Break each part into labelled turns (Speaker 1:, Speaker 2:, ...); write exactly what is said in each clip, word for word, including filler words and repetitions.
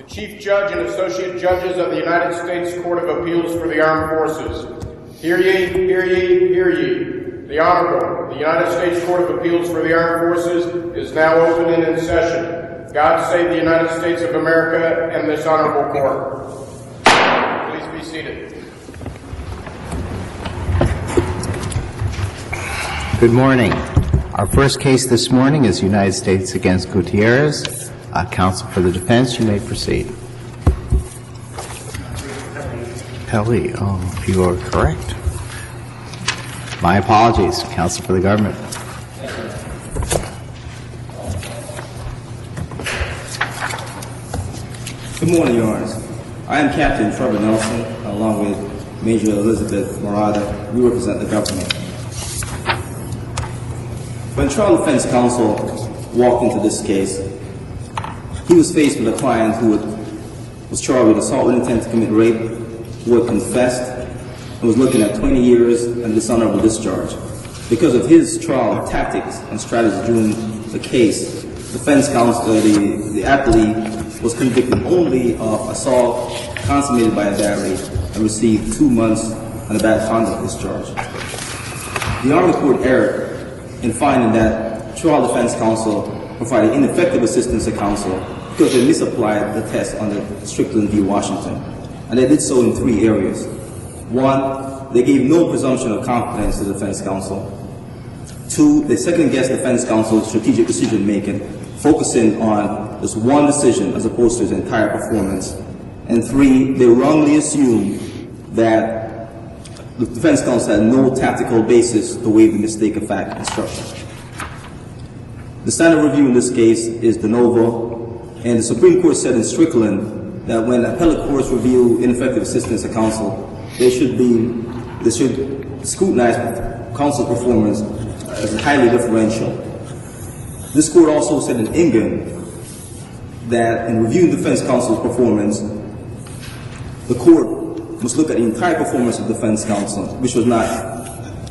Speaker 1: Chief Judge and Associate Judges of the United States Court of Appeals for the Armed Forces. Hear ye, hear ye, hear ye. The Honorable, the United States Court of Appeals for the Armed Forces is now open and in session. God save the United States of America and this honorable court. Please be seated.
Speaker 2: Good morning. Our first case this morning is United States against Gutierrez. Uh, counsel for the defense, you may proceed. Kelly, oh, you are correct. My apologies, counsel for the government.
Speaker 3: Good morning, Your Honors. I am Captain Trevor Nelson, along with Major Elizabeth Morada. We represent the government. When trial defense counsel walked into this case, he was faced with a client who had, was charged with assault with intent to commit rape, who had confessed, and was looking at twenty years and dishonorable discharge. Because of his trial tactics and strategies during the case, defense counsel, the, the appellee, was convicted only of assault consummated by a battery and received two months on a bad conduct discharge. The Army Court erred in finding that trial defense counsel provided ineffective assistance to counsel because they misapplied the test under Strickland v. Washington. And they did so in three areas. One, they gave no presumption of competence to defense counsel. Two, they second-guessed defense counsel's strategic decision-making, focusing on this one decision as opposed to his entire performance. And three, they wrongly assumed that the defense counsel had no tactical basis to waive the mistake of fact instruction. The standard review in this case is de novo, and the Supreme Court said in Strickland that when appellate courts review ineffective assistance to counsel, they should be, they should scrutinize counsel's performance as highly differential. This court also said in Engen that in reviewing defense counsel's performance, the court must look at the entire performance of defense counsel, which was not,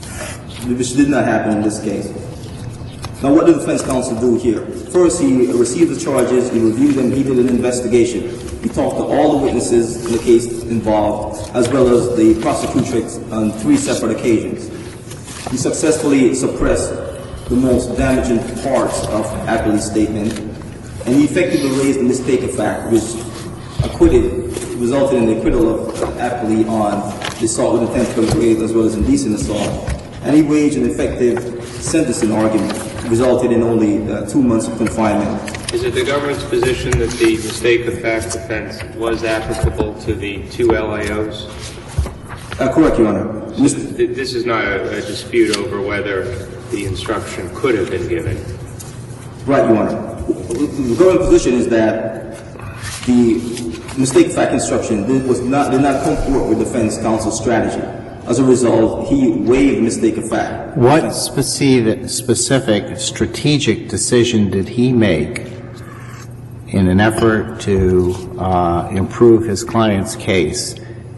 Speaker 3: which did not happen in this case. Now, what did the defense counsel do here? First, he received the charges, he reviewed them, he did an investigation. He talked to all the witnesses in the case involved, as well as the prosecutrix on three separate occasions. He successfully suppressed the most damaging parts of Appellee's statement, and he effectively raised the mistake of fact, which acquitted, resulted in the acquittal of Appellee on the assault with intent to commit rape as well as indecent assault. And he waged an effective sentencing argument, resulted in only uh, two months of confinement.
Speaker 4: Is it the government's position that the mistake of fact defense was applicable to the two L A Os?
Speaker 3: Uh, correct, Your Honor.
Speaker 4: So th this is not a, a dispute over whether the instruction could have been given.
Speaker 3: Right, Your Honor. The government's position is that the mistake of fact instruction did, was not, did not comport with defense counsel's strategy. As a result, he waived mistake of fact.
Speaker 2: What specific, specific strategic decision did he make in an effort to uh, improve his client's case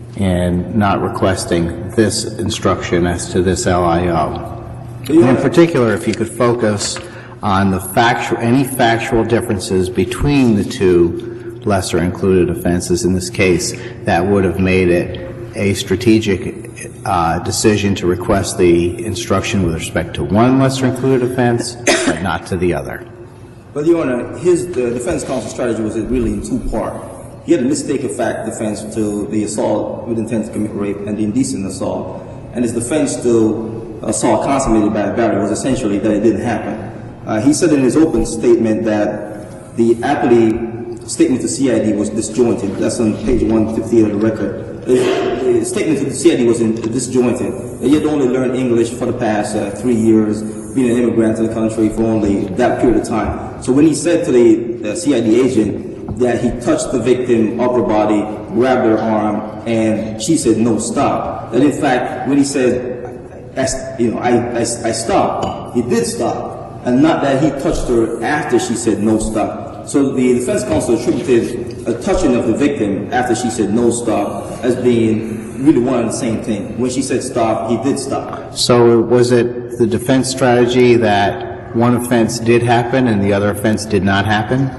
Speaker 2: in not requesting this instruction as to this L I O? In particular, if you could focus on the factual, any factual differences between the two lesser included offenses in this case that would have made it a strategic uh, decision to request the instruction with respect to one lesser included offense, but not to the other.
Speaker 3: Well, Your Honor, his the defense counsel's strategy was really in two parts. He had a mistake of fact defense to the assault with intent to commit rape and the indecent assault, and his defense to assault consummated by a battery was essentially that it didn't happen. Uh, he said in his open statement that the appellee statement to C I D was disjointed. That's on page one fifty-eight of the record. The, the statement to the C I D was in, disjointed. He had only learned English for the past uh, three years, being an immigrant to the country for only that period of time. So when he said to the uh, C I D agent that he touched the victim upper body, grabbed her arm, and she said, "No, stop," that in fact, when he said, I, you know, I, I, I stopped, he did stop, and not that he touched her after she said, "No, stop." So the defense counsel attributed a touching of the victim after she said no stop as being really one and the same thing. When she said stop, he did stop.
Speaker 2: So was it the defense strategy that one offense did happen and the other offense did not happen?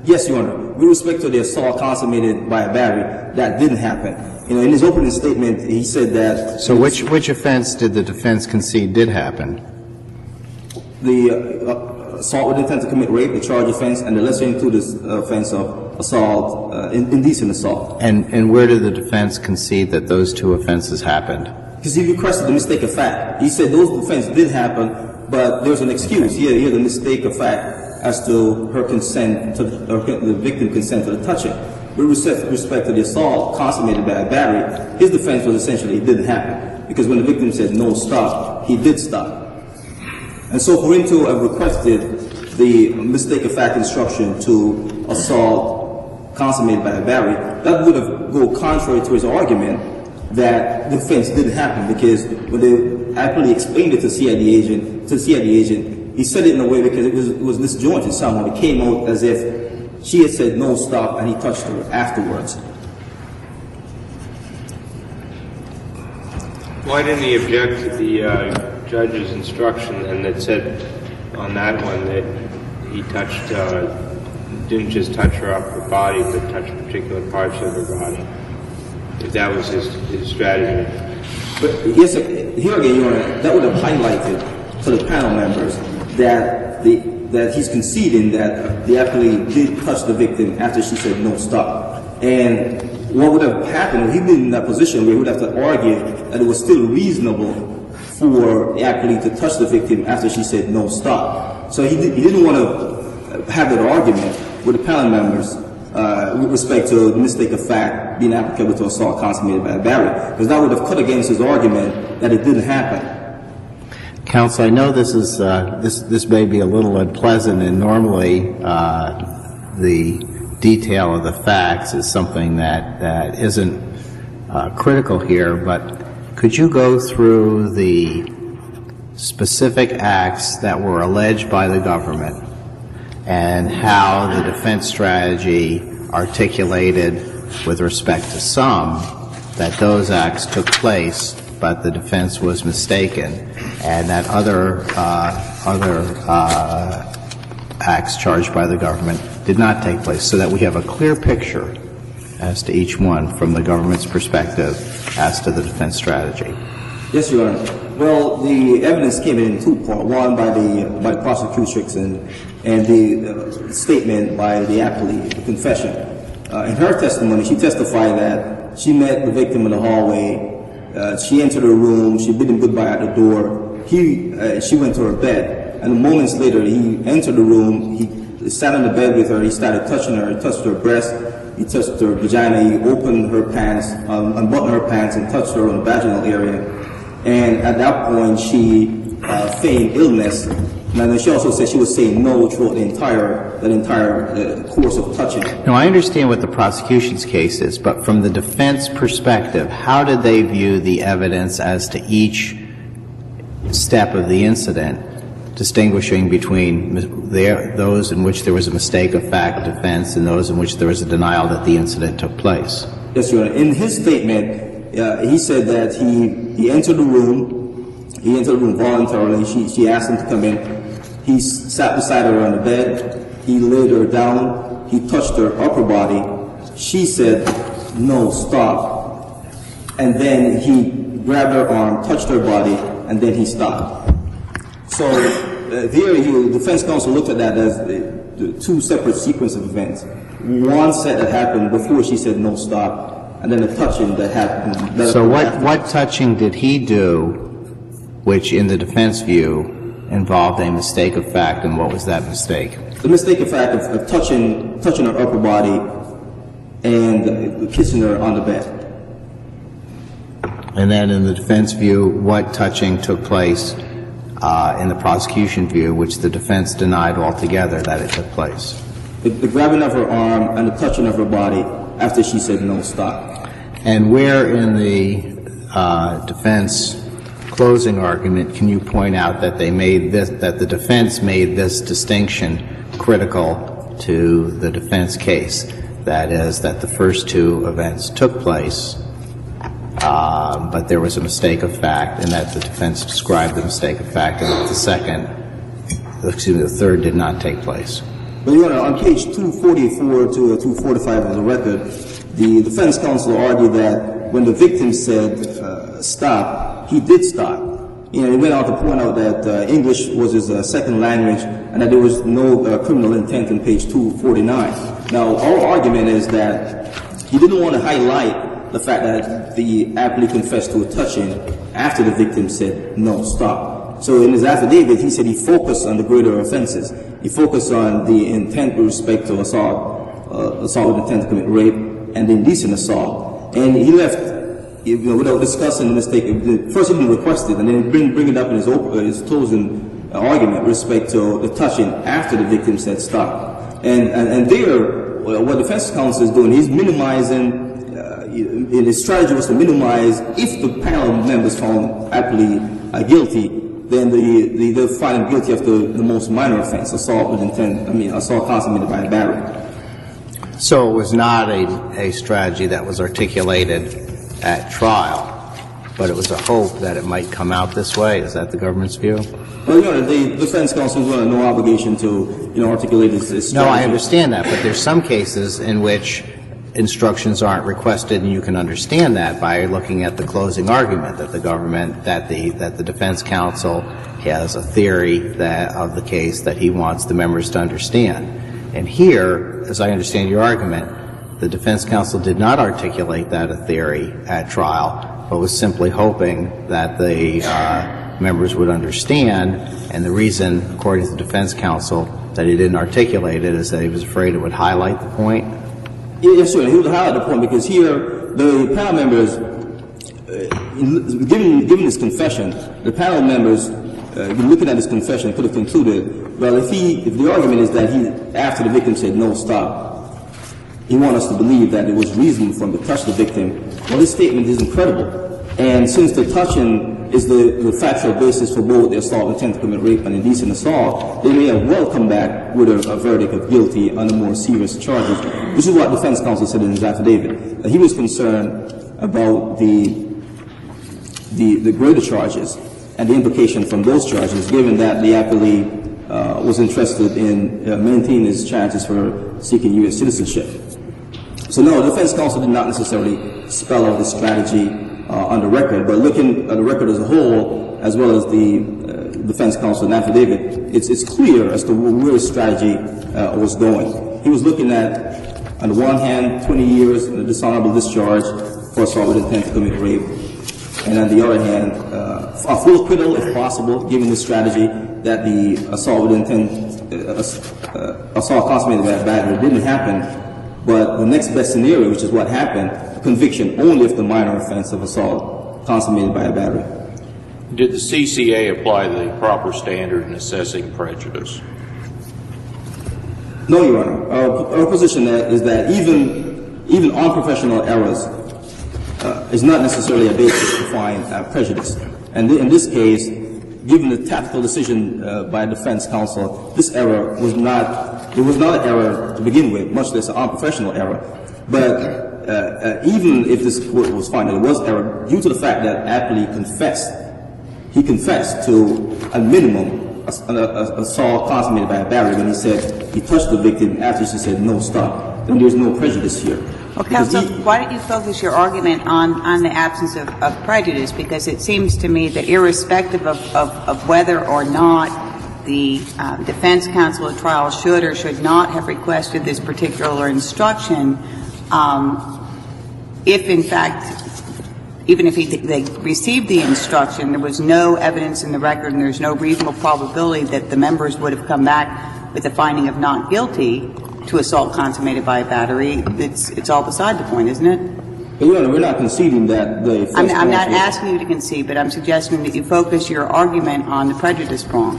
Speaker 3: Yes, Your Honor. With respect to the assault consummated by a battery, that didn't happen. You know, in his opening statement, he said that.
Speaker 2: So which which offense did the defense concede did happen?
Speaker 3: The uh, assault with intent to commit rape, the charge offense, and the lesser included offense of assault, uh, indecent assault.
Speaker 2: And and where did the defense concede that those two offenses happened?
Speaker 3: Because he requested the mistake of fact. He said those offenses did happen, but there's an excuse. He had, he had a mistake of fact as to her consent, to or the victim consent to the touching. With respect to the assault consummated by a battery, his defense was essentially it didn't happen. Because when the victim said no, stop, he did stop. And so for him to have requested the mistake of fact instruction to assault consummated by a battery, that would have go contrary to his argument that the offense didn't happen, because when they actually explained it to C I D agent, to the C I D agent, he said it in a way because it was, it was disjointed somehow. It came out as if she had said no, stop, and he touched her afterwards.
Speaker 4: Why didn't he object to the uh, judge's instruction and that said on that one that he touched, uh, didn't just touch her upper body, but touched particular parts of her body? If that was his, his strategy.
Speaker 3: But yes, here again, Your Honor, that would have highlighted to the panel members that the that he's conceding that the appellee did touch the victim after she said no, stop. And what would have happened if he'd been in that position where he would have to argue that it was still reasonable for the appellee to touch the victim after she said no, stop. So he, did, he didn't want to have that argument with the panel members uh, with respect to the mistake of fact being applicable to assault consummated by a battery, because that would have cut against his argument that it didn't happen.
Speaker 2: Counsel, I know this is uh, this this may be a little unpleasant, and normally uh, the detail of the facts is something that that isn't uh, critical here. But could you go through the specific acts that were alleged by the government and how the defense strategy articulated with respect to some that those acts took place, but the defense was mistaken, and that other uh, other uh, acts charged by the government did not take place, so that we have a clear picture as to each one from the government's perspective as to the defense strategy?
Speaker 3: Yes, Your Honor. Well, the evidence came in two parts. One by the by the prosecutrix and and the uh, statement by the appellee, the confession. Uh, in her testimony, she testified that she met the victim in the hallway. Uh, she entered her room. She bid him goodbye at the door. He, uh, she went to her bed, and moments later, he entered the room. He sat on the bed with her. He started touching her. He touched her breast. He touched her vagina. He opened her pants, um, unbuttoned her pants, and touched her on the vaginal area. And at that point, she uh, feigned illness. And then she also said she was saying no throughout the entire, the entire uh, course of touching.
Speaker 2: Now, I understand what the prosecution's case is, but from the defense perspective, how did they view the evidence as to each step of the incident, distinguishing between their, those in which there was a mistake of fact defense and those in which there was a denial that the incident took place?
Speaker 3: Yes, Your Honor. In his statement, uh, he said that he, he entered the room. He entered the room voluntarily. She, she asked him to come in. He sat beside her on the bed. He laid her down. He touched her upper body. She said, no, stop. And then he grabbed her arm, touched her body, and then he stopped. So uh, there, you, the defense counsel looked at that as the, the two separate sequences of events. One set that happened before she said no, stop, and then the touching that happened. That
Speaker 2: so what,
Speaker 3: happened.
Speaker 2: what touching did he do, which in the defense view involved a mistake of fact, and what was that mistake?
Speaker 3: The mistake of fact of, of touching, touching her upper body and kissing her on the bed.
Speaker 2: And then in the defense view, what touching took place uh, in the prosecution view, which the defense denied altogether that it took place?
Speaker 3: The, the grabbing of her arm and the touching of her body after she said no, stop.
Speaker 2: And where in the uh, defense closing argument can you point out that they made this, that the defense made this distinction critical to the defense case? That is, that the first two events took place, uh, but there was a mistake of fact, and that the defense described the mistake of fact, and that the second, excuse me, the third did not take place.
Speaker 3: But, Your Honor, on page two forty-four to two forty-five of the record, the defense counsel argued that when the victim said uh, stop, he did stop. You know, he went on to point out that uh, English was his uh, second language and that there was no uh, criminal intent in page two forty-nine. Now, our argument is that he didn't want to highlight the fact that the appellee confessed to a touching after the victim said, no, stop. So in his affidavit, he said he focused on the greater offenses. He focused on the intent with respect to assault, uh, assault with intent to commit rape, and the indecent assault. And he left, you know, without discussing the mistake. First he didn't request it, and then bring, bring it up in his, open, his closing uh, argument with respect to the touching after the victim said stop. And, and, and there, well, what the defense counsel is doing, he's minimizing, uh, his strategy was to minimize, if the panel members found appellee uh, guilty, then the, the, they'll find him guilty of the, the most minor offense, assault with intent, I mean, assault consummated by a battery.
Speaker 2: So it was not a, a strategy that was articulated at trial, but it was a hope that it might come out this way. Is that the government's view?
Speaker 3: Well, you know, the defense counsel is under no obligation to, you know, articulate this, this strategy.
Speaker 2: No, I understand that, but there's some cases in which instructions aren't requested, and you can understand that by looking at the closing argument that the government, that the that the defense counsel has a theory that of the case that he wants the members to understand. And here, as I understand your argument, the defense counsel did not articulate that a theory at trial, but was simply hoping that the uh, members would understand. And the reason, according to the defense counsel, that he didn't articulate it is that he was afraid it would highlight the point.
Speaker 3: Yes, sir. He would highlight the point because here the panel members, uh, given given his confession, the panel members, uh, looking at his confession, could have concluded, well, if he, if the argument is that he, after the victim said no, stop, he wants us to believe that it was reasonable for him to touch the victim. Well, this statement is incredible, and since the touching is the, the factual basis for both the assault with intent to commit rape and indecent assault, they may have well come back with a, a verdict of guilty under more serious charges, which is what defense counsel said in his affidavit. He was concerned about the, the, the greater charges and the implication from those charges, given that the appellee uh, was interested in uh, maintaining his chances for seeking U S citizenship. So no, the defense counsel did not necessarily spell out this strategy Uh, on the record, but looking at the record as a whole, as well as the uh, defense counsel and affidavit, it's, it's clear as to where his strategy uh, was going. He was looking at, on the one hand, twenty years in a dishonorable discharge for assault with intent to commit rape, and on the other hand, uh, a full acquittal, if possible, given the strategy that the assault with intent, uh, uh, assault consummated by a battery didn't happen, but the next best scenario, which is what happened, conviction only if the minor offense of assault consummated by a battery.
Speaker 5: Did the C C A apply the proper standard in assessing prejudice?
Speaker 3: No, Your Honor. Our, our position is that even even unprofessional errors uh, is not necessarily a basis to find uh, prejudice. And th in this case, given the tactical decision uh, by defense counsel, this error was not it was not an error to begin with, much less an unprofessional error. But Uh, uh, even if this court was finding it was error, due to the fact that appellee confessed, he confessed to a minimum assault consummated by a battery when he said he touched the victim after she said no, stop. Then there's no prejudice here.
Speaker 6: Well, counsel, he, why don't you focus your argument on, on the absence of, of prejudice? Because it seems to me that irrespective of, of, of whether or not the uh, defense counsel at trial should or should not have requested this particular instruction, um, if in fact, even if he, they received the instruction, there was no evidence in the record and there's no reasonable probability that the members would have come back with a finding of not guilty to assault consummated by a battery, it's, it's all beside the point, isn't it?
Speaker 3: But, Your Honor, we're not conceding that the first
Speaker 6: I'm, I'm not asking you to concede, but I'm suggesting that you focus your argument on the prejudice prong.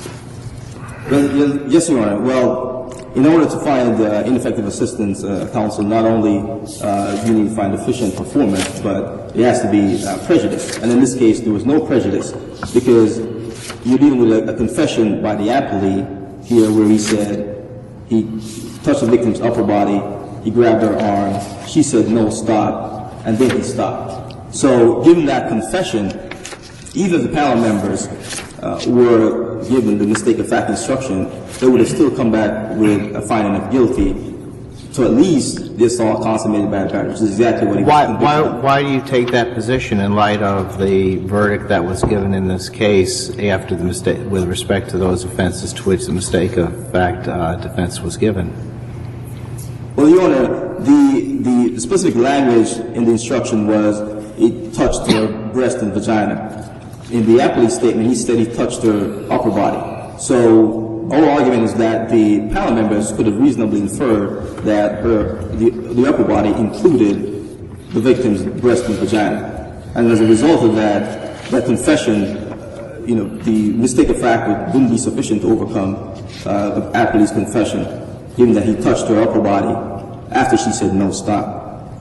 Speaker 3: Well, yes, Your Honor. Well, in order to find uh, ineffective assistance uh, counsel, not only uh, do you need to find efficient performance, but it has to be uh, prejudice. And in this case, there was no prejudice because you're dealing with a, a confession by the appellee here where he said he touched the victim's upper body, he grabbed her arm, she said no, stop, and then he stopped. So given that confession, even the panel members uh, were given the mistake of fact instruction, they would have still come back with a finding of guilty. So at least the assault consummated by battery, which is exactly what he
Speaker 2: Why,
Speaker 3: was
Speaker 2: why,
Speaker 3: convicted of.
Speaker 2: why do you take that position in light of the verdict that was given in this case after the mistake, with respect to those offenses to which the mistake of fact uh, defense was given?
Speaker 3: Well, Your Honor, the, the specific language in the instruction was it touched her breast and vagina. In the appellate statement, he said he touched her upper body. So our argument is that the panel members could have reasonably inferred that her, the, the upper body included the victim's breast and vagina. And as a result of that, that confession, uh, you know, the mistake of fact would, wouldn't be sufficient to overcome uh, the appellate's confession, given that he touched her upper body after she said no, stop.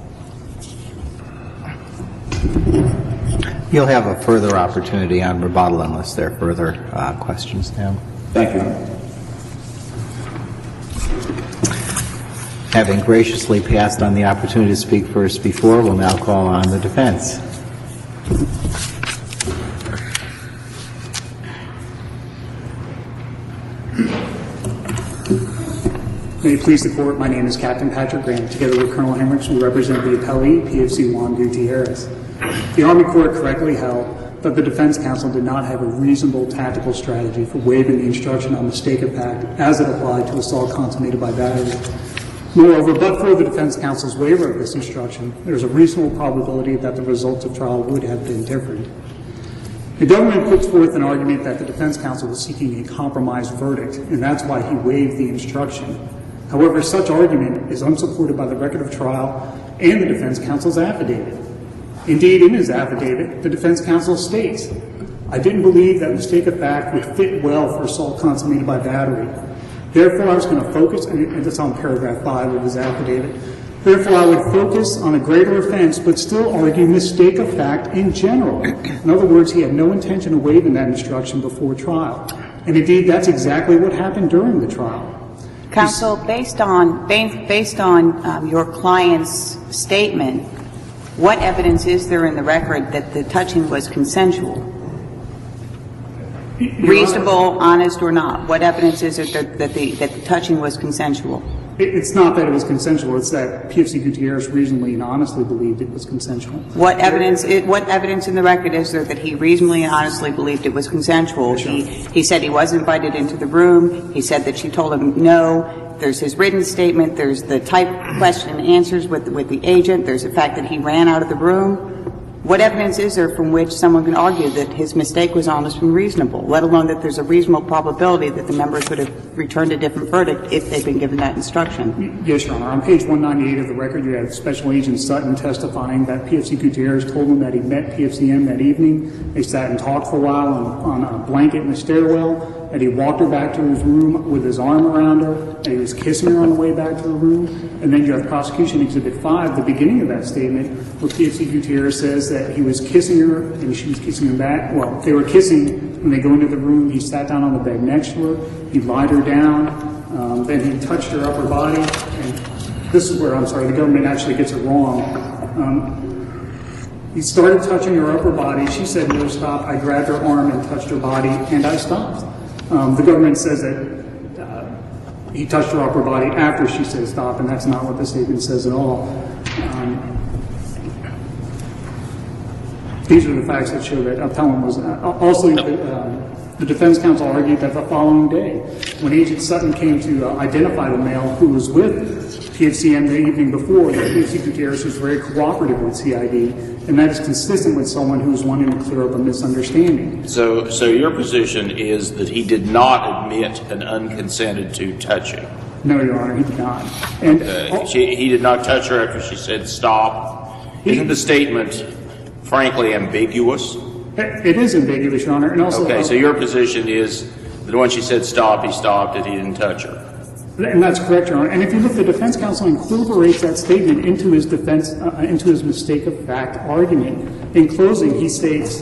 Speaker 2: You'll have a further opportunity on rebuttal unless there are further uh, questions now.
Speaker 3: Thank you, Your Honor.
Speaker 2: Having graciously passed on the opportunity to speak first before, we'll now call on the defense.
Speaker 7: May it please the Court, my name is Captain Patrick Grant. Together with Colonel Hemricks, we represent the appellee, P F C Juan Gutierrez. The Army Court correctly held that the defense counsel did not have a reasonable tactical strategy for waiving the instruction on mistake of fact as it applied to assault consummated by battery. Moreover, but for the defense counsel's waiver of this instruction, there is a reasonable probability that the results of trial would have been different. The government puts forth an argument that the defense counsel was seeking a compromised verdict, and that's why he waived the instruction. However, such argument is unsupported by the record of trial and the defense counsel's affidavit. Indeed, in his affidavit, the defense counsel states, I didn't believe that mistake of fact would fit well for assault consummated by battery. Therefore, I was going to focus, and that's on paragraph five of his affidavit, therefore I would focus on a greater offense but still argue mistake of fact in general. In other words, he had no intention of waiving that instruction before trial. And indeed, that's exactly what happened during the trial.
Speaker 6: Counsel, based on, based on um, your client's statement, what evidence is there in the record that the touching was consensual? Reasonable, honest, or not? What evidence is there that, that, the, that the touching was consensual?
Speaker 7: It's not that it was consensual. It's that P F C Gutierrez reasonably and honestly believed it was consensual.
Speaker 6: What evidence, what evidence in the record is there that he reasonably and honestly believed it was consensual? He, he said he was invited into the room. He said that she told him no. There's his written statement. There's the type question and answers with, with the agent. There's the fact that he ran out of the room. What evidence is there from which someone can argue that his mistake was honest and reasonable, let alone that there's a reasonable probability that the members would have returned a different verdict if they'd been given that instruction?
Speaker 7: Yes, Your Honor. On page one ninety-eight of the record, you have Special Agent Sutton testifying that P F C Gutierrez told him that he met P F C M that evening. They sat and talked for a while on, on a blanket in the stairwell, and he walked her back to his room with his arm around her, and he was kissing her on the way back to her room. And then you have Prosecution Exhibit five, the beginning of that statement, where P F C Gutierrez says that he was kissing her and she was kissing him back. Well, they were kissing when they go into the room. He sat down on the bed next to her. He lied her down. Um, then he touched her upper body. And this is where, I'm sorry, the government actually gets it wrong. Um, he started touching her upper body. She said, no, stop. I grabbed her arm and touched her body, and I stopped. Um, the government says that uh, he touched her upper body after she said stop, and that's not what the statement says at all. Um, these are the facts that show that appellant was uh, also uh, the defense counsel argued that the following day, when Agent Sutton came to uh, identify the male who was with P F C M the evening before, that P F C Gutierrez was very cooperative with C I D, and that is consistent with someone who is wanting to clear up a misunderstanding.
Speaker 5: So, so your position is that he did not admit an unconsented to touching?
Speaker 7: No, Your Honor, he did not. And
Speaker 5: uh, she, he did not touch her after she said stop. Isn't the statement, frankly, ambiguous?
Speaker 7: It is ambiguous, Your Honor. And also,
Speaker 5: okay,
Speaker 7: uh,
Speaker 5: so your position is that when she said stop, he stopped, and he didn't touch her.
Speaker 7: And that's correct, Your Honor. And if you look, the defense counsel incorporates that statement into his defense, uh, into his mistake of fact argument. In closing, he states,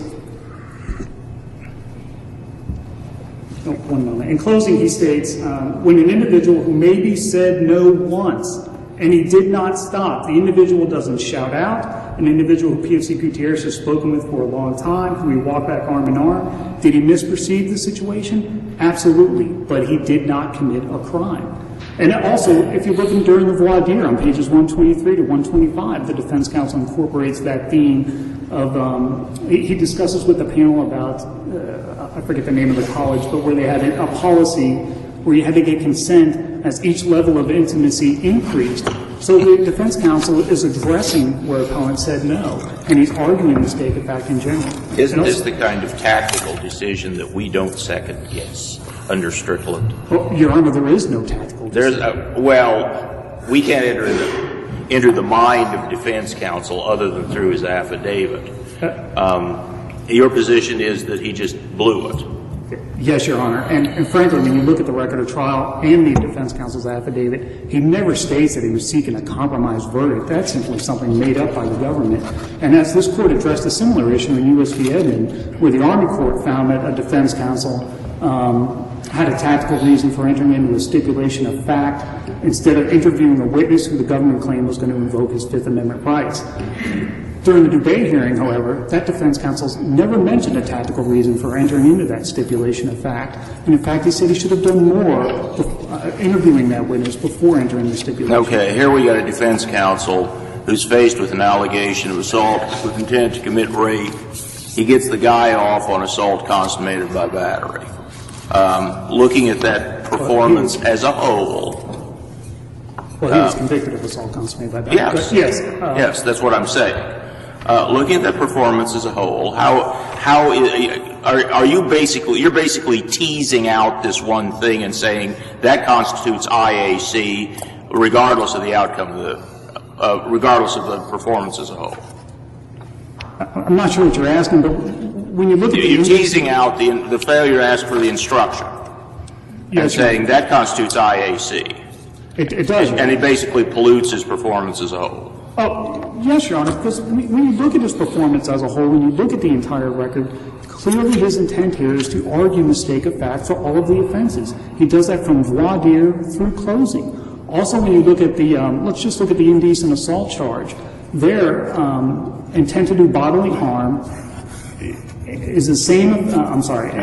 Speaker 7: oh, one moment. In closing, he states, um, when an individual who maybe said no once And he did not stop. The individual doesn't shout out. An individual who P F C Gutierrez has spoken with for a long time, who he walked back arm in arm. Did he misperceive the situation? Absolutely. But he did not commit a crime. And also, if you look in during the voir dire on pages one twenty-three to one twenty-five, the defense counsel incorporates that theme of, um, he discusses with the panel about, uh, I forget the name of the college, but where they had a policy where you had to get consent as each level of intimacy increased. So the defense counsel is addressing where appellant said no, and he's arguing the mistake of fact in general.
Speaker 5: Isn't this the kind of tactical decision that we don't second guess under Strickland?
Speaker 7: Well, Your Honor, there is no tactical
Speaker 5: There's
Speaker 7: decision.
Speaker 5: a, well, we can't enter the, enter the mind of defense counsel other than through his affidavit. Um, your position is that he just blew it.
Speaker 7: Yes, Your Honor. And, and frankly, when you look at the record of trial and the defense counsel's affidavit, he never states that he was seeking a compromised verdict. That's simply something made up by the government. And as this Court addressed a similar issue in U S v. Edmond, where the Army Court found that a defense counsel um, had a tactical reason for entering into a stipulation of fact instead of interviewing a witness who the government claimed was going to invoke his Fifth Amendment rights. During the debate hearing, however, that defense counsel never mentioned a tactical reason for entering into that stipulation of fact. And, in fact, he said he should have done more uh, interviewing that witness before entering the stipulation.
Speaker 5: Okay, here we got a defense counsel who's faced with an allegation of assault with intent to commit rape. He gets the guy off on assault consummated by battery. Um, looking at that performance
Speaker 7: was,
Speaker 5: as a whole.
Speaker 7: Well, he was uh, convicted of assault consummated by battery.
Speaker 5: Yes.
Speaker 7: Yes. Uh,
Speaker 5: yes, that's what I'm saying. Uh, looking at that performance as a whole, how how are, are you basically you're basically teasing out this one thing and saying that constitutes I A C, regardless of the outcome of the, uh, regardless of the performance as a whole.
Speaker 7: I'm not sure what you're asking, but when you look at
Speaker 5: you're
Speaker 7: the
Speaker 5: teasing out the the failure to ask for the instruction
Speaker 7: yes,
Speaker 5: and saying that constitutes I A C.
Speaker 7: It, it does,
Speaker 5: and it basically pollutes his performance as a whole.
Speaker 7: Oh, yes, Your Honor, because when you look at his performance as a whole, when you look at the entire record, clearly his intent here is to argue mistake of fact for all of the offenses. He does that from voir dire through closing. Also, when you look at the, um, let's just look at the indecent assault charge. There, um, intent to do bodily harm is the same, uh, I'm sorry,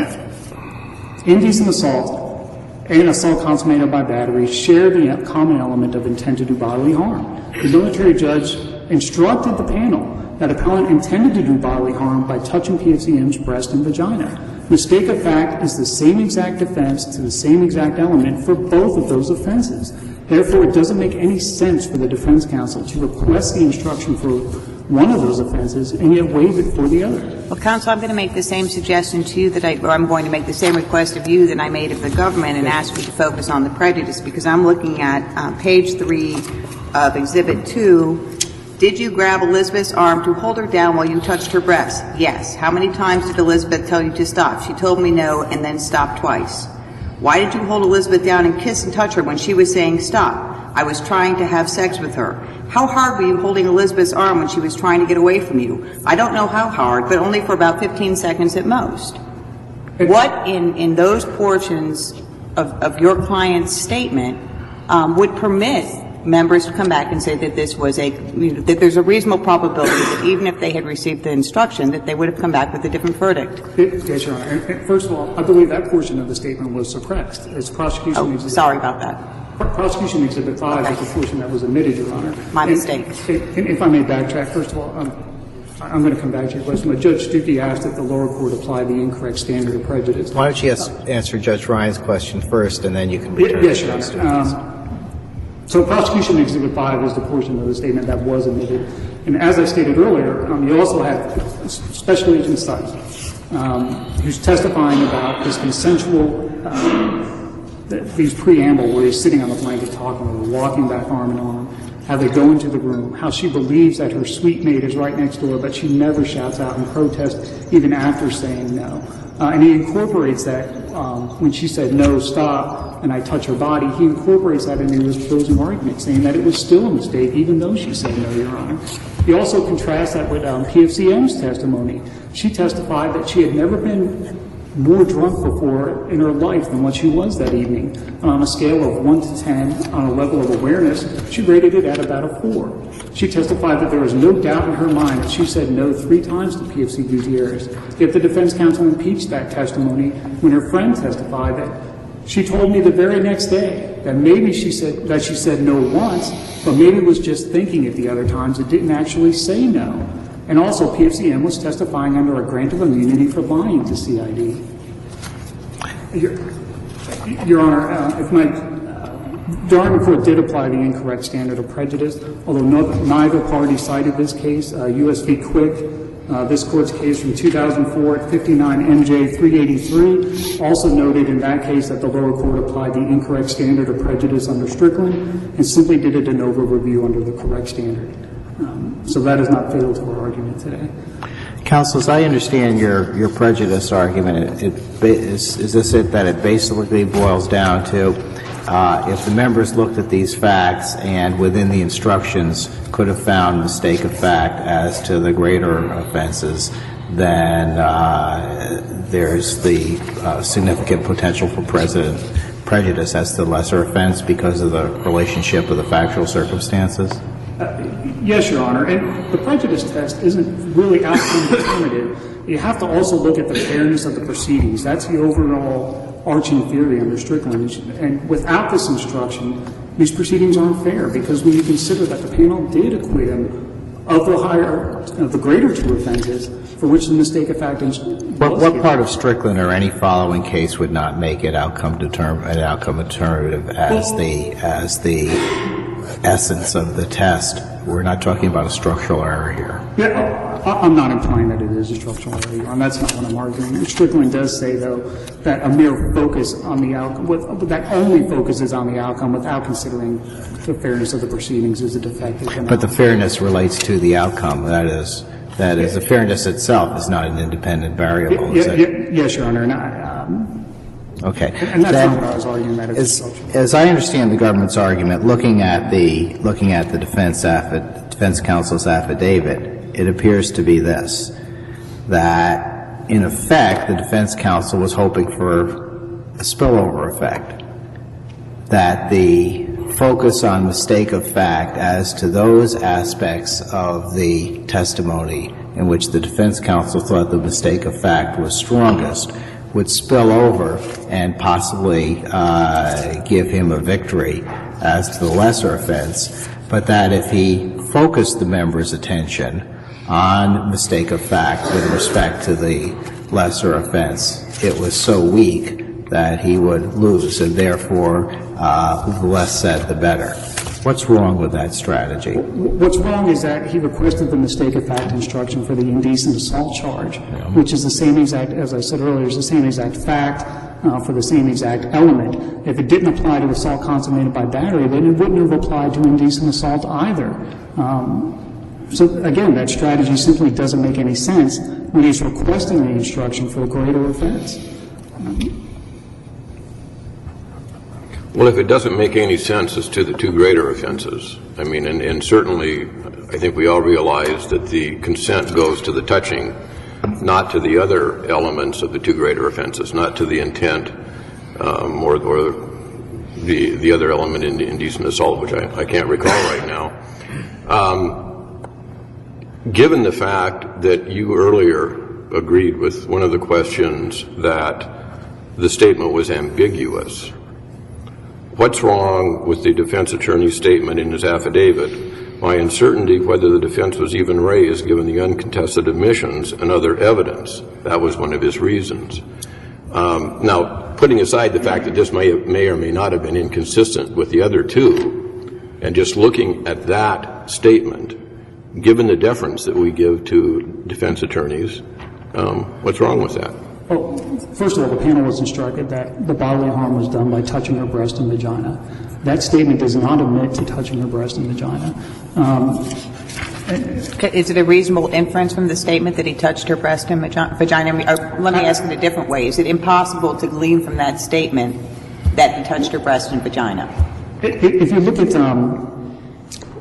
Speaker 7: indecent assault and assault consummated by battery share the common element of intent to do bodily harm. The military judge instructed the panel that appellant intended to do bodily harm by touching P F C M's breast and vagina. Mistake of fact is the same exact offense to the same exact element for both of those offenses. Therefore, it doesn't make any sense for the defense counsel to request the instruction for one of those offenses and yet waive it for the other.
Speaker 6: Well, counsel, I'm going to make the same suggestion to you that I, or I'm going to make the same request of you that I made of the government and ask you to focus on the prejudice, because I'm looking at uh, page three of Exhibit two. Did you grab Elizabeth's arm to hold her down while you touched her breast? Yes. How many times did Elizabeth tell you to stop? She told me no and then stopped twice. Why did you hold Elizabeth down and kiss and touch her when she was saying stop? I was trying to have sex with her. How hard were you holding Elizabeth's arm when she was trying to get away from you? I don't know how hard, but only for about fifteen seconds at most. What in, in those portions of, of your client's statement um, would permit members to come back and say that this was a, you know, that there's a reasonable probability that even if they had received the instruction, that they would have come back with a different verdict?
Speaker 7: Yes, Your Honor. And, and first of all, I believe that portion of the statement was suppressed. As prosecution
Speaker 6: Oh,
Speaker 7: exhibit,
Speaker 6: sorry about that.
Speaker 7: Prosecution Exhibit five
Speaker 6: Okay.
Speaker 7: is the portion that was omitted, Your Honor.
Speaker 6: My
Speaker 7: And-
Speaker 6: mistake.
Speaker 7: And if I may backtrack, first of all, um, I'm going to come back to your question, but Judge Stuckey asked that the lower court apply the incorrect standard of prejudice.
Speaker 2: Why don't you ask, answer Judge Ryan's question first, and then you can return
Speaker 7: Yes,
Speaker 2: to
Speaker 7: Your
Speaker 2: Judge
Speaker 7: Honor.
Speaker 2: Stuckey's.
Speaker 7: Um, So Prosecution Exhibit five is the portion of the statement that was omitted. And as I stated earlier, um, you also have Special Agent Sutton, um, who's testifying about this consensual, um, th- these preamble where he's sitting on the blanket talking to her, walking back arm in arm, how they go into the room, how she believes that her suite mate is right next door, but she never shouts out and protests even after saying no. Uh, and he incorporates that um, when she said, no, stop, and I touch her body, he incorporates that into his closing argument, saying that it was still a mistake, even though she said no, Your Honor. He also contrasts that with um, P F C M's testimony. She testified that she had never been more drunk before in her life than what she was that evening. And on a scale of one to ten, on a level of awareness, she rated it at about a four. She testified that there was no doubt in her mind that she said no three times to P F C Gutierrez. Yet the defense counsel impeached that testimony when her friend testified that she told me the very next day that maybe she said that she said no once, but maybe was just thinking it the other times and didn't actually say no. And also, P F C M was testifying under a grant of immunity for lying to C I D. Your, Your Honor, uh, if my uh, the Army Court did apply the incorrect standard of prejudice, although no, neither party cited this case. uh, U S v. Quick, uh, this Court's case from two thousand four at fifty-nine M J three eighty-three, also noted in that case that the lower court applied the incorrect standard of prejudice under Strickland and simply did a de novo review under the correct standard. Um, so that is not fatal to our argument today.
Speaker 2: Counsel, as I understand your, your prejudice argument, it, it, is, is this it, that it basically boils down to uh, if the members looked at these facts and within the instructions could have found mistake of fact as to the greater offenses, then uh, there's the uh, significant potential for president prejudice as to the lesser offense because of the relationship of the factual circumstances?
Speaker 7: Uh, yes, Your Honor. And the prejudice test isn't really outcome determinative. You have to also look at the fairness of the proceedings. That's the overall arching theory under Strickland. And without this instruction, these proceedings aren't fair because when you consider that the panel did acquit him of the higher, of the greater two offenses for which the mistake of fact is.
Speaker 2: What, what part of Strickland or any following case would not make it outcome determ- an outcome determinative as the as the essence of the test? We're not talking about a structural error here.
Speaker 7: Yeah, I'm not implying that it is a structural error, and that's not what I'm arguing. Strickland does say, though, that a mere focus on the outcome, with, that only focuses on the outcome without considering the fairness of the proceedings is a defective.
Speaker 2: But the fairness relates to the outcome. That is, that is, the fairness itself is not an independent variable.
Speaker 7: Yeah, yeah, yes, Your Honor. And I, um,
Speaker 2: Okay.
Speaker 7: And that's
Speaker 2: then,
Speaker 7: not what I was arguing. That is
Speaker 2: as, as I understand the government's argument, looking at the looking at the defense affid, defense counsel's affidavit, it appears to be this: that in effect, the defense counsel was hoping for a spillover effect. That the focus on mistake of fact as to those aspects of the testimony in which the defense counsel thought the mistake of fact was strongest would spill over and possibly uh, give him a victory as to the lesser offense, but that if he focused the members' attention on mistake of fact with respect to the lesser offense, it was so weak that he would lose, and therefore uh, the less said, the better. What's wrong with that strategy?
Speaker 7: What's wrong is that he requested the mistake of fact instruction for the indecent assault charge, yeah. which is the same exact, as I said earlier, is the same exact fact uh, for the same exact element. If it didn't apply to assault consummated by battery, then it wouldn't have applied to indecent assault either. Um, so, again, that strategy simply doesn't make any sense when he's requesting the instruction for a greater offense. Um,
Speaker 8: Well, if it doesn't make any sense as to the two greater offenses, I mean, and, and certainly I think we all realize that the consent goes to the touching, not to the other elements of the two greater offenses, not to the intent um, or, or the the other element in indecent assault, which I, I can't recall right now. Um, given the fact that you earlier agreed with one of the questions that the statement was ambiguous, what's wrong with the defense attorney's statement in his affidavit? My uncertainty whether the defense was even raised given the uncontested admissions and other evidence. That was one of his reasons. Um, now, putting aside the fact that this may, may or may not have been inconsistent with the other two, and just looking at that statement, given the deference that we give to defense attorneys, um, what's wrong with that?
Speaker 7: Well, first of all, the panel was instructed that the bodily harm was done by touching her breast and vagina. That statement does not admit to touching her breast and vagina. Um,
Speaker 6: Is it a reasonable inference from the statement that he touched her breast and vagina? Or let me ask it a different way. Is it impossible to glean from that statement that he touched her breast and vagina?
Speaker 7: If you look at um,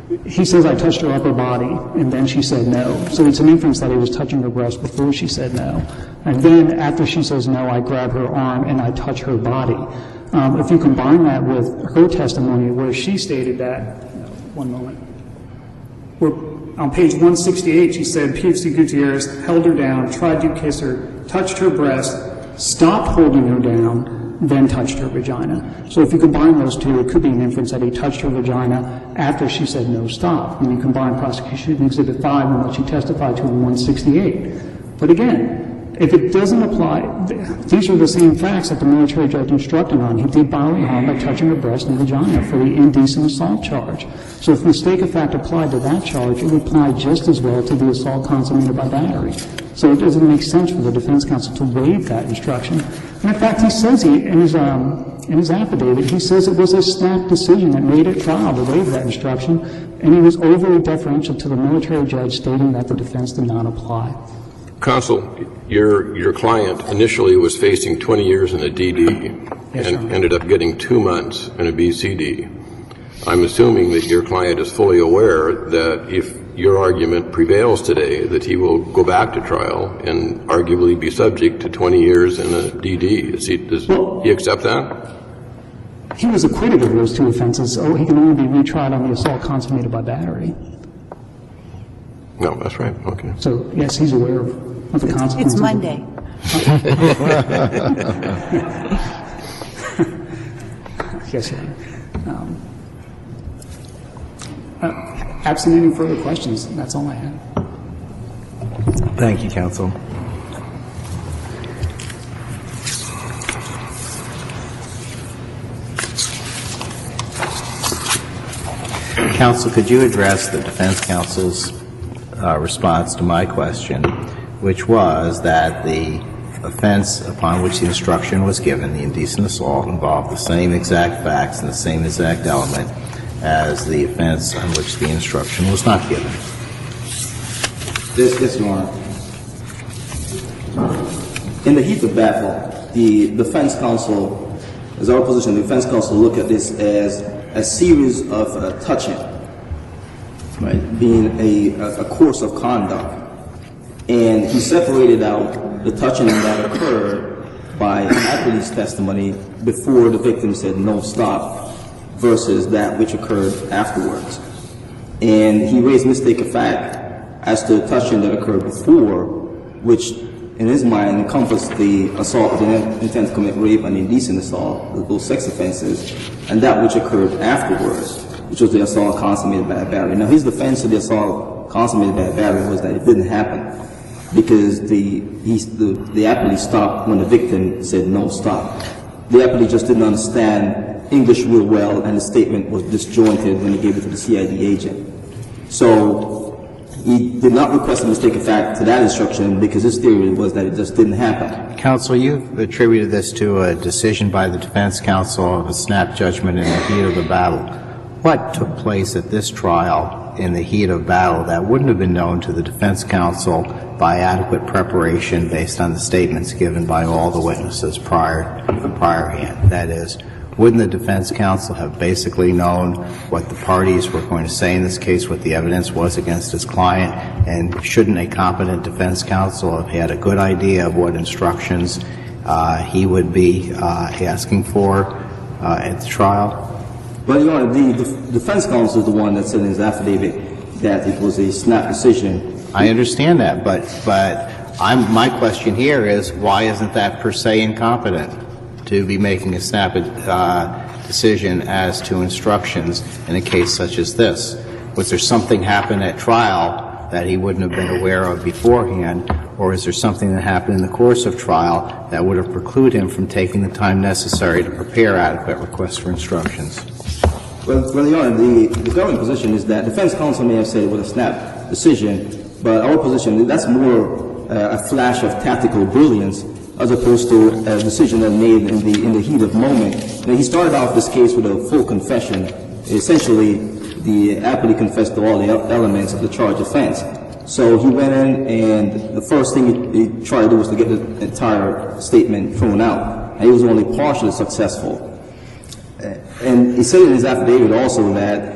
Speaker 7: he says, I touched her upper body, and then she said no. So it's an inference that he was touching her breast before she said no. And then after she says no, I grab her arm and I touch her body. Um, if you combine that with her testimony where she stated that, one moment, where on page one sixty-eight she said P F C Gutierrez held her down, tried to kiss her, touched her breast, stopped holding her down, then touched her vagina. So if you combine those two, it could be an inference that he touched her vagina after she said no, stop. When you combine prosecution exhibit five and what she testified to in one sixty-eight. But again, if it doesn't apply, these are the same facts that the military judge instructed on. He did bodily harm by touching her breast and vagina for the indecent assault charge. So if mistake of fact applied to that charge, it would apply just as well to the assault consummated by battery. So it doesn't make sense for the defense counsel to waive that instruction. And in fact, he says he, in his, um, in his affidavit, he says it was a snap decision that made it trial to waive that instruction, and he was overly deferential to the military judge stating that the defense did not apply.
Speaker 8: Counsel, your your client initially was facing twenty years in a D D
Speaker 7: Yes,
Speaker 8: and ended up getting two months in a B C D. I'm assuming that your client is fully aware that if your argument prevails today, that he will go back to trial and arguably be subject to twenty years in a D D. Is he, does
Speaker 7: well,
Speaker 8: he accept that?
Speaker 7: He was acquitted of those two offenses, so he can only be retried on the assault consummated by battery.
Speaker 8: No, that's right. Okay.
Speaker 7: So, yes, he's aware of, of the consequences.
Speaker 6: It's Monday.
Speaker 7: Yes, sir. Um, uh, absent any further questions, that's all I have.
Speaker 2: Thank you, counsel. Counsel, could you address the defense counsel's uh, response to my question, which was that the offense upon which the instruction was given, the indecent assault, involved the same exact facts and the same exact element as the offense on which the instruction was not given?
Speaker 3: Yes, yes, Your Honor. In the heat of battle, the defense counsel, as our position, the defense counsel look at this as a series of uh, touching, right, being a, a, a course of conduct. And he separated out the touching that occurred by an eyewitness testimony before the victim said no, stop, versus that which occurred afterwards. And he raised mistake of fact as to the touching that occurred before, which in his mind encompassed the assault with the intent to commit rape and indecent assault, those sex offenses, and that which occurred afterwards, which was the assault consummated by a battery. Now, his defense of the assault consummated by a battery was that it didn't happen because the he, the, the appellee stopped when the victim said no, stop. The appellee just didn't understand English real well, and the statement was disjointed when he gave it to the C I D agent. So he did not request a mistake of fact to that instruction because his theory was that it just didn't happen.
Speaker 2: Counsel, you've attributed this to a decision by the defense counsel of a snap judgment in the heat of the battle. What took place at this trial in the heat of battle that wouldn't have been known to the defense counsel by adequate preparation based on the statements given by all the witnesses prior prior hand? That is, wouldn't the defense counsel have basically known what the parties were going to say in this case, what the evidence was against his client, and shouldn't a competent defense counsel have had a good idea of what instructions uh, he would be uh, asking for uh, at the trial?
Speaker 3: Well, Your Honor, the def- defense counsel is the one that said in his affidavit that it was a snap decision.
Speaker 2: I understand that, but but I'm, my question here is, why isn't that per se incompetent to be making a snap uh, decision as to instructions in a case such as this? Was there something happen at trial that he wouldn't have been aware of beforehand, or is there something that happened in the course of trial that would have precluded him from taking the time necessary to prepare adequate requests for instructions?
Speaker 3: Well, well Your Honor, the, the government position is that defense counsel may have said it was a snap decision, but our position, that's more uh, a flash of tactical brilliance as opposed to a decision that made in the in the heat of moment. Now, he started off this case with a full confession. Essentially, the appellee confessed to all the elements of the charge offense. So he went in, and the first thing he, he tried to do was to get the entire statement thrown out. And he was only partially successful. And he said in his affidavit also that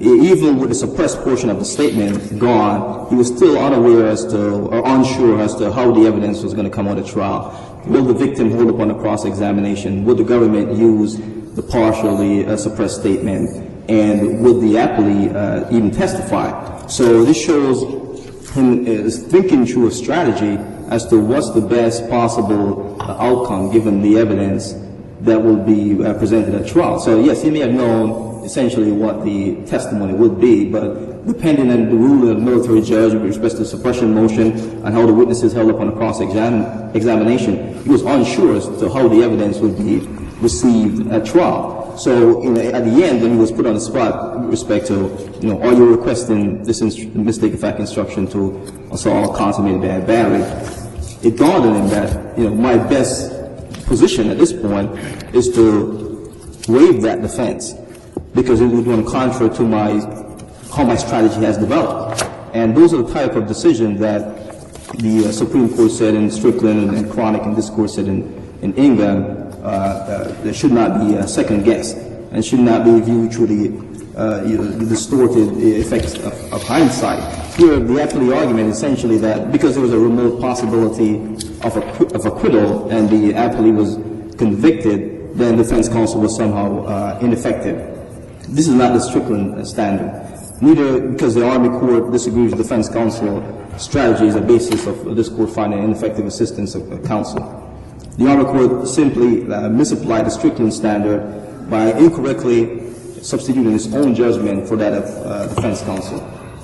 Speaker 3: e- even with the suppressed portion of the statement gone, he was still unaware as to, or unsure as to how the evidence was going to come out at trial. Will the victim hold up on a cross-examination? Would the government use the partially uh, suppressed statement? And would the appellee uh, even testify? So this shows him is thinking through a strategy as to what's the best possible uh, outcome given the evidence that will be uh, presented at trial. So yes, he may have known essentially what the testimony would be, but depending on the ruling of the military judge with respect to the suppression motion and how the witnesses held up on a cross-examination, he was unsure as to how the evidence would be received at trial. So in, at the end, when he was put on the spot with respect to, you know, are you requesting this inst- mistake of fact instruction to assault consummated by battery, it dawned on him that, you know, my best position at this point is to waive that defense because it would run contrary to my how my strategy has developed. And those are the type of decisions that the uh, Supreme Court said in Strickland and, and Chronic and this Court said in, in Ingham uh, uh, that should not be uh, second guessed and should not be viewed through the, uh, you know, the distorted effects of, of hindsight. Here, the appellee argument is essentially that because there was a remote possibility of, a, of acquittal and the appellee was convicted, then defense counsel was somehow uh, ineffective. This is not the Strickland standard. Neither because the Army Court disagrees with defense counsel strategy is a basis of this court finding ineffective assistance of counsel. The Army Court simply uh, misapplied the Strickland standard by incorrectly substituting its own judgment for that of uh, defense counsel.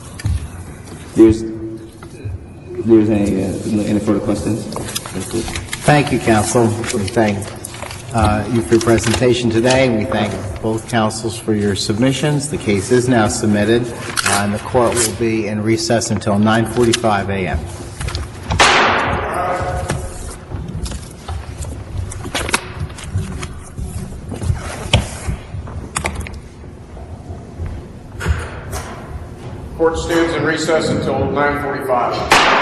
Speaker 3: There's, there's any, uh, any further questions?
Speaker 2: Thank you, counsel. We thank uh, you for your presentation today. We thank both counsels for your submissions. The case is now submitted, uh, and the court will be in recess until nine forty-five a.m.
Speaker 1: Court stands in recess until nine forty-five.